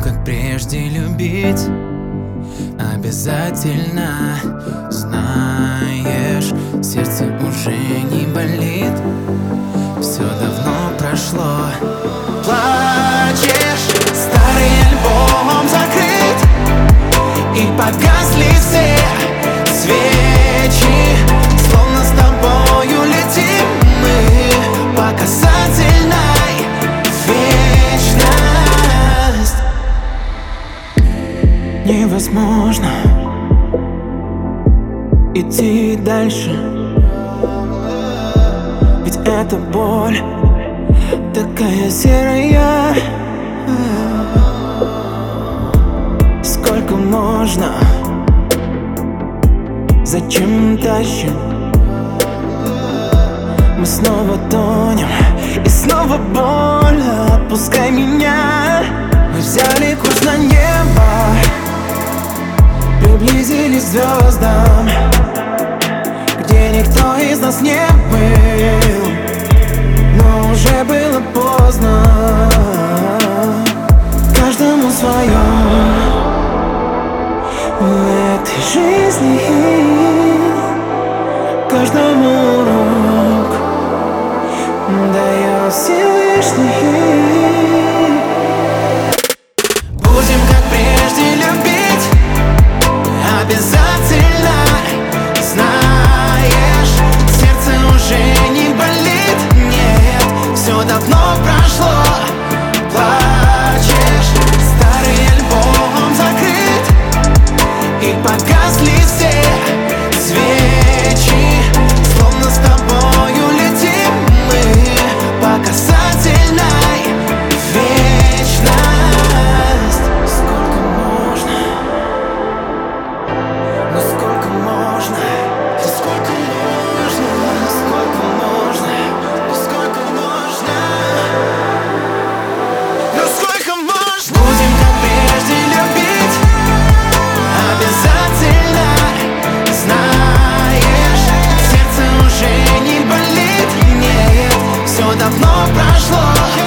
как прежде любить. Обязательно, знаешь, сердце уже не болит. Все давно прошло. Плачешь, старый альбом закрыт, и погасли все свечи. Словно с тобою летим мы по касательной вечность. Невозможно идти дальше, ведь эта боль такая серая. Сколько можно? Зачем тащим? Мы снова тонем, и снова боль. Отпускай меня. Мы взяли курс на небо, приблизились к звездам, где никто из нас не был, но уже было поздно. Каждому свое в этой жизни, каждому урок дает Всевышний. Будем как прежде любить, обязательно, знаешь, сердце уже не болит. Нет, все давно прошло. Плачешь, старый альбом закрыт, и погасли все свечи. Словно с тобою летим мы по касательной вечность. Сколько можно? Ну сколько можно? Да сколько можно? Сколько можно? Ну сколько можно? Ну сколько можно? Будем как прежде любить, обязательно, знаешь, сердце уже не болит. Нет, все давно прошло.